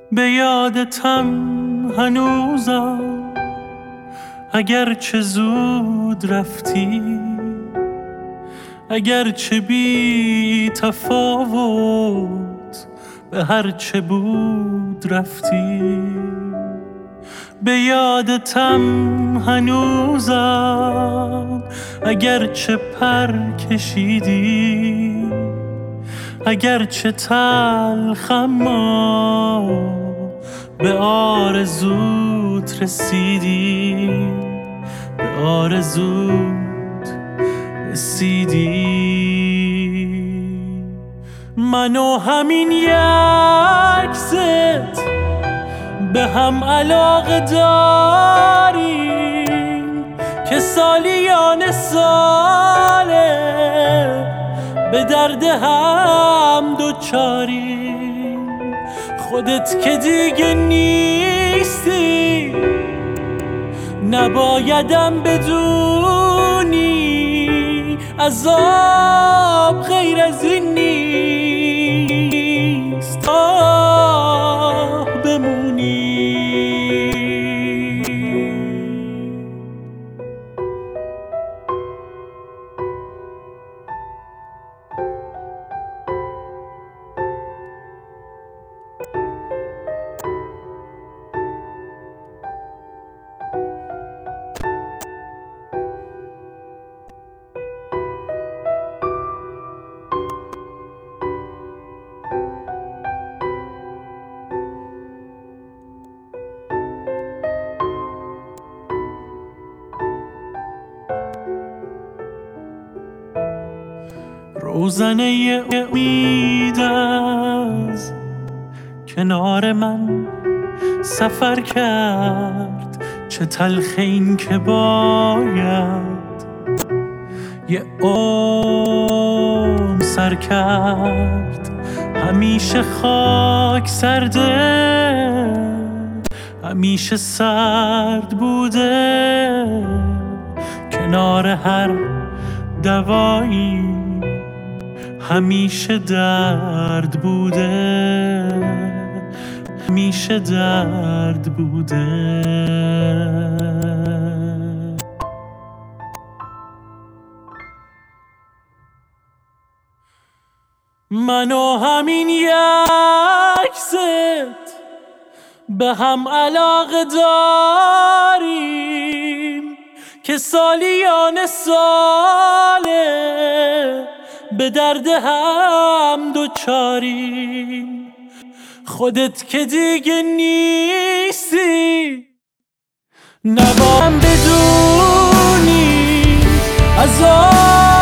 به یادتم هنوزم اگرچه زود رفتی، اگرچه بی تفاوت به هرچه بود رفتی. به یادتم هنوزم اگرچه پر کشیدی، اگرچه تلخ اما به آرزوت رسیدی، به آرزوت رسیدی. من و همین یک ست به هم علاقه داریم که سالیان ساله به درد هم دوچاریم. خودت که دیگه نیستی نبایدم بدونی، عذاب غیر از این نیست تا بمونی. روزنه امید از کنار من سفر کرد، چه تلخ این که باید یه عمر سر کرد. همیشه خاک سرده، همیشه سرد بوده، کنار هر دوایی همیشه درد بوده، همیشه درد بوده. من و همین یک ست به هم علاقه داریم که سالیان ساله به درد هم دوچاریم. خودت که دیگه نیستی نباید بدونی، عذاب